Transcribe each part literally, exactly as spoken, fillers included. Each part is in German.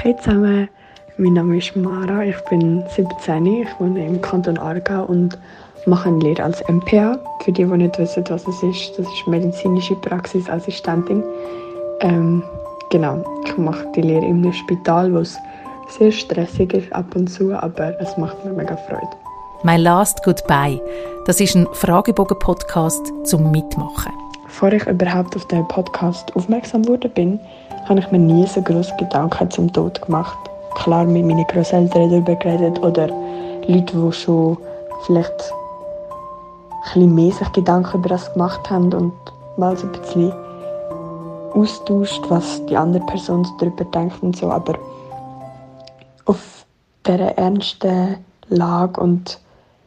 Hey zusammen, mein Name ist Mara, ich bin siebzehn, ich wohne im Kanton Aargau und mache eine Lehre als M P A. Für die, die nicht wissen, was es ist, das ist medizinische Praxisassistentin. Ähm, genau, ich mache die Lehre in einem Spital, wo es sehr stressig ist ab und zu, aber es macht mir mega Freude. «My Last Goodbye», das ist ein Fragebogen-Podcast zum Mitmachen. Bevor ich überhaupt auf den Podcast aufmerksam geworden bin, habe ich mir nie so grosse Gedanken zum Tod gemacht. Klar, mit meinen Grosseltern darüber geredet oder Leute, die schon vielleicht ein bisschen mehr sich Gedanken über das gemacht haben und mal so ein bisschen austauscht, was die andere Person darüber denkt und so. Aber auf dieser ernsten Lage und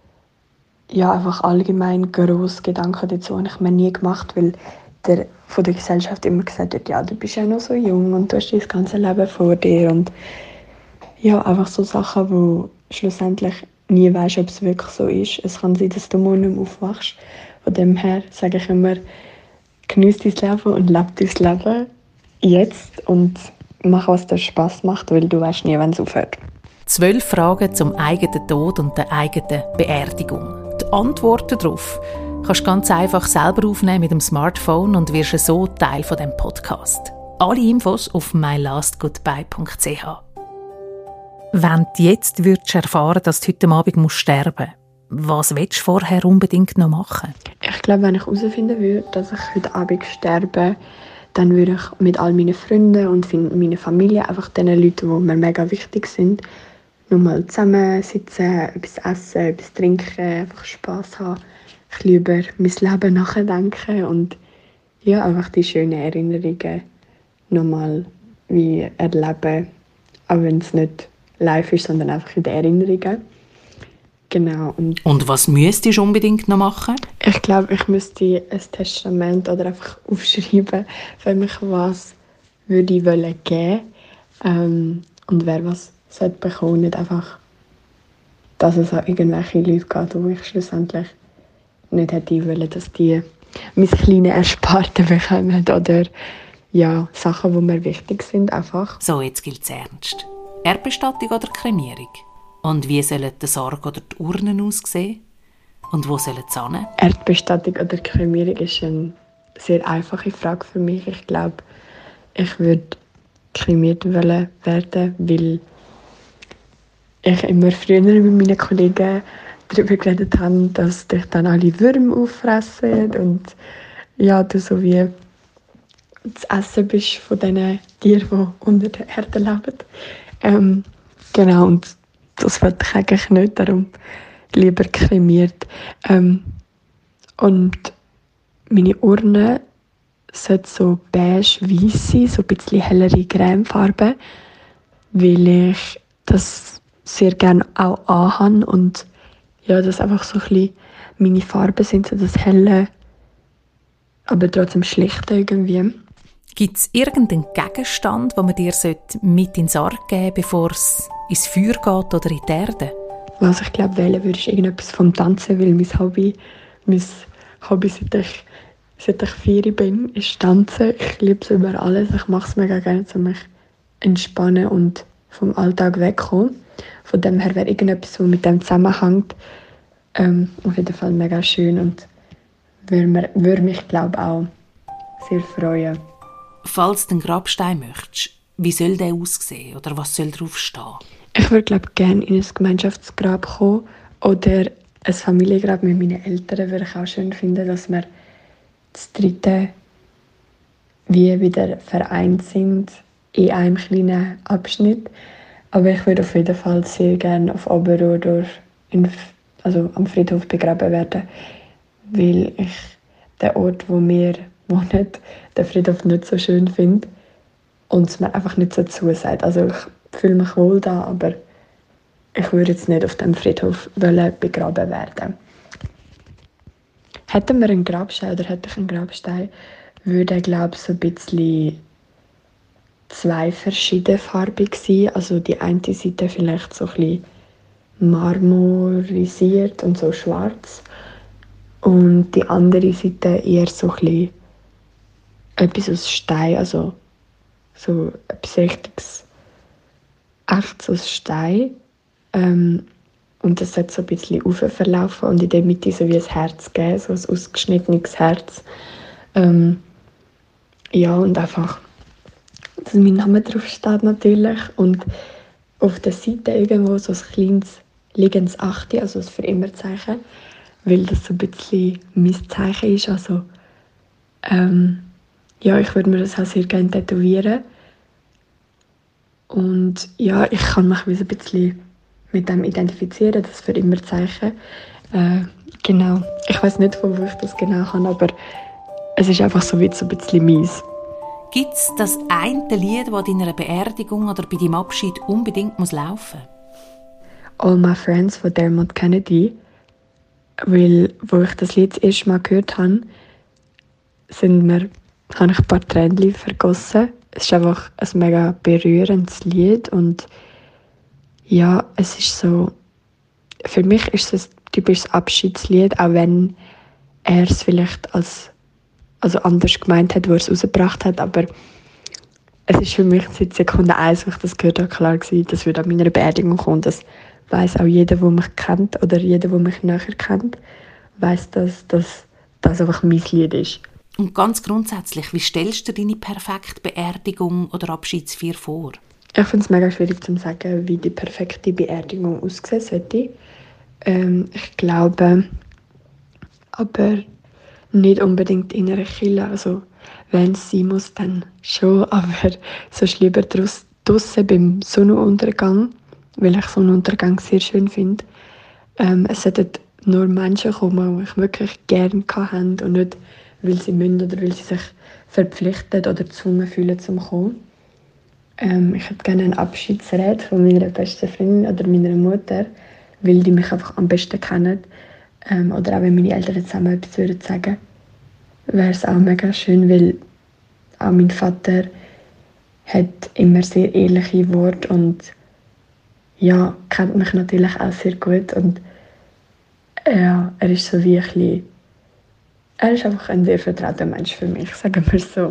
ja, einfach allgemein grosse Gedanken dazu habe ich mir nie gemacht, weil der von der Gesellschaft immer gesagt wird, ja, du bist ja noch so jung und du hast das ganze Leben vor dir und ja, einfach so Sachen, wo schlussendlich nie weißt, ob es wirklich so ist. Es kann sein, dass du morgen nicht mehr aufwachst. Von dem her sage ich immer, genieß dein Leben und lebe dein Leben jetzt und mach, was dir Spass macht, weil du weißt nie, wann es aufhört. Zwölf Fragen zum eigenen Tod und der eigenen Beerdigung. Die Antworten darauf kannst du ganz einfach selber aufnehmen mit dem Smartphone und wirst so Teil von dem Podcast. Alle Infos auf my last goodbye punkt c h. Wenn du jetzt würdest erfahren, dass du heute Abend musst sterben musst, was willst du vorher unbedingt noch machen? Ich glaube, wenn ich herausfinden würde, dass ich heute Abend sterbe, dann würde ich mit all meinen Freunden und meiner Familie, einfach den Leuten, die mir mega wichtig sind, nochmal zusammensitzen, etwas essen, etwas trinken, einfach Spass haben, ein bisschen über mein Leben nachdenken und ja, einfach die schönen Erinnerungen nochmal wie erleben, auch wenn es nicht live ist, sondern einfach in den Erinnerungen. Genau. Und, und was müsstest du unbedingt noch machen? Ich glaube, ich müsste ein Testament oder einfach aufschreiben, für mich was würde ich wollen geben ähm, und wer was sollte bekommen, nicht einfach, dass es an irgendwelche Leute geht, wo ich schlussendlich nicht hätte wollen, dass die mein kleines Ersparten bekommen oder ja, Sachen, die mir wichtig sind, einfach. So, jetzt gilt es ernst. Erdbestattung oder Kremierung? Und wie sollen die Sarg oder die Urnen aussehen? Und wo sollen sie hin? Erdbestattung oder Kremierung ist eine sehr einfache Frage für mich. Ich glaube, ich würde kremiert werden, weil ich immer früher mit meinen Kollegen darüber geredet habe, dass dich dann alle Würmer auffressen und ja, du so wie das Essen bist von diesen Tieren, die unter der Erde leben. Ähm, genau, und das wollte ich eigentlich nicht, darum lieber kremiert. Ähm, und meine Urne sollte so beige-weiss sein, so ein bisschen hellere Cremefarbe, weil ich das sehr gerne auch anhabe und ja, das einfach so ein bisschen meine Farben sind, so das helle, aber trotzdem schlichte irgendwie. Gibt es irgendeinen Gegenstand, den man dir mit in den Sarg geben sollte, bevor es ins Feuer geht oder in die Erde? Was ich glaube, wählen würde, ist irgendetwas vom Tanzen, weil mein Hobby, mein Hobby seit ich, seit ich vier bin, ist Tanzen. Ich liebe es über alles. Ich mache es mega gerne, um mich entspannen und vom Alltag wegkommen. Von dem her wäre irgendetwas, das mit dem zusammenhängt, ähm, auf jeden Fall mega schön und würde, würde mich, glaube ich, auch sehr freuen. Falls du einen Grabstein möchtest, wie soll der aussehen oder was soll drauf stehen? Ich würde, glaube ich, gerne in ein Gemeinschaftsgrab kommen oder ein Familiengrab mit meinen Eltern. Würde ich auch schön finden, dass wir das dritte wie wieder vereint sind in einem kleinen Abschnitt. Aber ich würde auf jeden Fall sehr gerne auf Oberrodorf, also am Friedhof, begraben werden, weil ich den Ort, wo wir wohnen, den Friedhof nicht so schön finde und es mir einfach nicht so zusagt. Also ich fühle mich wohl da, aber ich würde jetzt nicht auf dem Friedhof begraben werden. Hätten wir einen Grabstein oder hätte ich einen Grabstein, würde er, glaube ich, so ein bisschen zwei verschiedene farbig sein. Also die eine Seite vielleicht so ein bisschen marmorisiert und so schwarz und die andere Seite eher so ein bisschen etwas aus Stein, also so etwas richtiges echt so ein Stein. Ähm, und das sollte so ein bisschen rauf verlaufen und in der Mitte so wie ein Herz geben, so ein ausgeschnittenes Herz. Ähm, ja, und einfach, dass mein Name drauf steht natürlich. Und auf der Seite irgendwo so ein kleines liegendes Achte, also das Für-Immer-Zeichen, weil das so ein bisschen mein Zeichen ist. Also, ähm, ja, ich würde mir das auch sehr gerne tätowieren. Und ja, ich kann mich wie so ein bisschen mit dem identifizieren, das Für-Immer-Zeichen. Äh, genau. Ich weiß nicht, von wo ich das genau habe, aber es ist einfach so wie so ein bisschen meins. Gibt es das eine Lied, das an deiner Beerdigung oder bei deinem Abschied unbedingt muss laufen muss? «All My Friends» von Dermot Kennedy. Weil, wo ich das Lied das erste Mal gehört habe, sind mir, habe ich ein paar Tränen vergossen. Es ist einfach ein mega berührendes Lied und ja, es ist so, für mich ist es ein typisches Abschiedslied, auch wenn er es vielleicht als also anders gemeint hat, wo er es rausgebracht hat, aber es ist für mich seit Sekunde eins, als ich das gehört habe, klar gewesen, das würde an meiner Beerdigung kommen. Das weiss auch jeder, der mich kennt oder jeder, der mich näher kennt, weiss, dass, dass das einfach mein Lied ist. Und ganz grundsätzlich, wie stellst du dir deine perfekte Beerdigung oder Abschiedsfeier vor? Ich finde es mega schwierig zu sagen, wie die perfekte Beerdigung aussehen sollte. Ähm, ich glaube, aber nicht unbedingt in einer Kirche. Also, wenn es sein muss, dann schon. Aber sonst lieber draussen beim Sonnenuntergang, weil ich Sonnenuntergang sehr schön finde. Ähm, es sollten nur Menschen kommen, die ich wirklich gerne hatte und nicht, weil sie müssen oder weil sie sich verpflichtet oder gezwungen fühlen, zum zu kommen. Ähm, ich hätte gerne einen Abschiedsrede von meiner besten Freundin oder meiner Mutter, weil die mich einfach am besten kennen. Ähm, oder auch wenn meine Eltern zusammen etwas würden sagen, wäre es auch mega schön, weil auch mein Vater hat immer sehr ehrliche Worte und ja, kennt mich natürlich auch sehr gut und ja, er ist so wie ein bisschen, er ist einfach ein sehr vertrauter Mensch für mich, sagen wir so.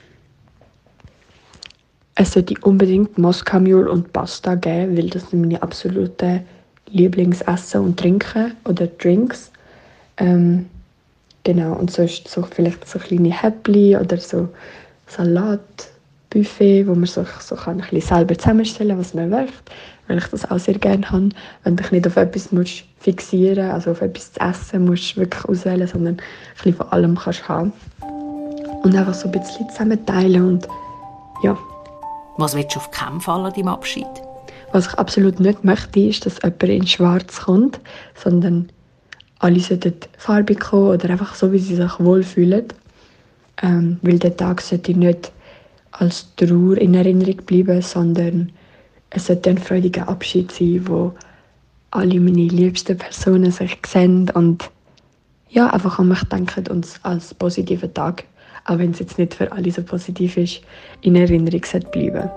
Es sollte unbedingt Moskau Mule und Pasta geben, weil das sind meine absoluten Lieblingsessen und Trinken oder Drinks. Ähm, genau, und sonst so vielleicht so kleine Häppchen oder so Salatbuffet, wo man so, so kann ein bisschen selber zusammenstellen, was man möchte, weil ich das auch sehr gerne habe. Wenn du dich nicht auf etwas musst fixieren, also auf etwas zu essen musst du wirklich auswählen, sondern ein bisschen von allem kannst haben. Und einfach so ein bisschen zusammen teilen und ja. Was willst du auf keinen Fall an deinem Abschied? Was ich absolut nicht möchte, ist, dass jemand in Schwarz kommt, sondern alle sollten farbig kommen oder einfach so, wie sie sich wohlfühlen. Ähm, weil der Tag sollte nicht als Trauer in Erinnerung bleiben, sondern es sollte ein freudiger Abschied sein, wo alle meine liebsten Personen sich sehen und ja, einfach an mich denken und es als positiven Tag, auch wenn es jetzt nicht für alle so positiv ist, in Erinnerung sollte bleiben.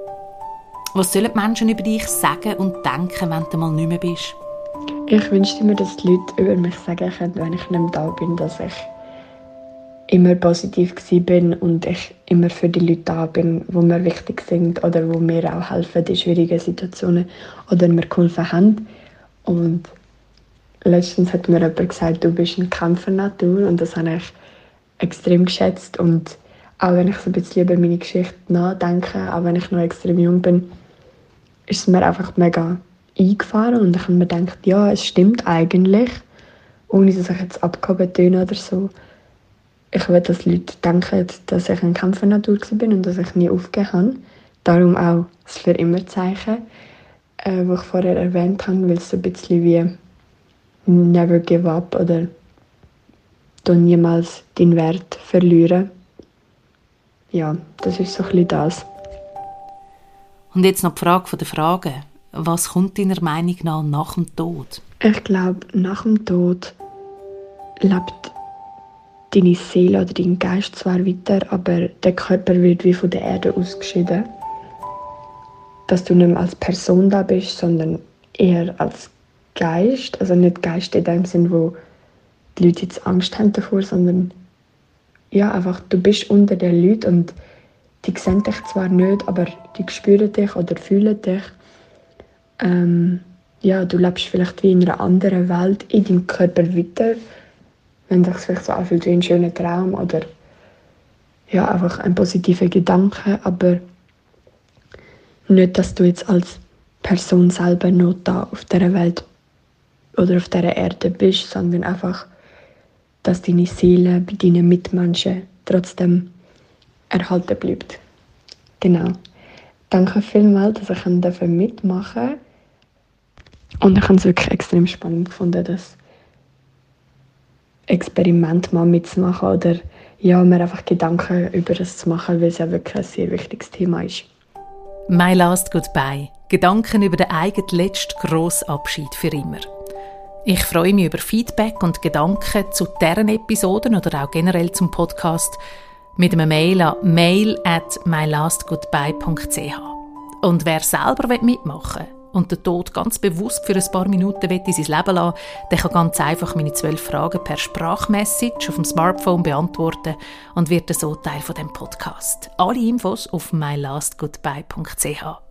Was sollen die Menschen über dich sagen und denken, wenn du mal nicht mehr bist? Ich wünschte mir, dass die Leute über mich sagen können, wenn ich nicht mehr da bin, dass ich immer positiv war und ich immer für die Leute da bin, die mir wichtig sind oder die mir auch helfen in schwierigen Situationen oder mir geholfen haben. Und letztens hat mir jemand gesagt, du bist eine Kämpfernatur und das habe ich extrem geschätzt. Und auch wenn ich so ein bisschen über meine Geschichte nachdenke, auch wenn ich noch extrem jung bin, ist es mir einfach mega eingefahren und ich habe mir gedacht, ja, es stimmt eigentlich, ohne dass ich jetzt abgehoben töne oder so. Ich will, dass die Leute denken, dass ich eine Kämpfernatur war und dass ich nie aufgegeben habe. Darum auch das Für-Immer-Zeichen, äh, das ich vorher erwähnt habe, weil es so ein bisschen wie «Never give up» oder «Du niemals deinen Wert verlieren». Ja, das ist so ein bisschen das. Und jetzt noch die Frage der Fragen. Was kommt deiner Meinung nach nach dem Tod? Ich glaube, nach dem Tod lebt deine Seele oder dein Geist zwar weiter, aber der Körper wird wie von der Erde ausgeschieden. Dass du nicht mehr als Person da bist, sondern eher als Geist. Also nicht Geist in dem Sinn, wo die Leute jetzt Angst haben davor, sondern ja, einfach, du bist unter den Leuten und die sehen dich zwar nicht, aber die spüren dich oder fühlen dich. ähm, ja, du lebst vielleicht wie in einer anderen Welt in deinem Körper weiter, wenn sich vielleicht so anfühlt wie ein schöner Traum oder ja, einfach ein positiver Gedanke, aber nicht, dass du jetzt als Person selber noch da auf dieser Welt oder auf dieser Erde bist, sondern einfach, dass deine Seele bei deinen Mitmenschen trotzdem erhalten bleibt. Genau. Danke vielmals, dass ich mitmachen durfte. Und ich habe es wirklich extrem spannend gefunden, das Experiment mal mitzumachen oder ja, mir einfach Gedanken über das zu machen, weil es ja wirklich ein sehr wichtiges Thema ist. My Last Goodbye. Gedanken über den eigenen letzten grossen Abschied für immer. Ich freue mich über Feedback und Gedanken zu deren Episoden oder auch generell zum Podcast mit einem Mail an mail at my last goodbye dot c h. Und wer selber mitmachen will und den Tod ganz bewusst für ein paar Minuten in sein Leben lassen will, der kann ganz einfach meine zwölf Fragen per Sprachmessage auf dem Smartphone beantworten und wird so Teil von dem Podcast. Alle Infos auf my last goodbye dot c h.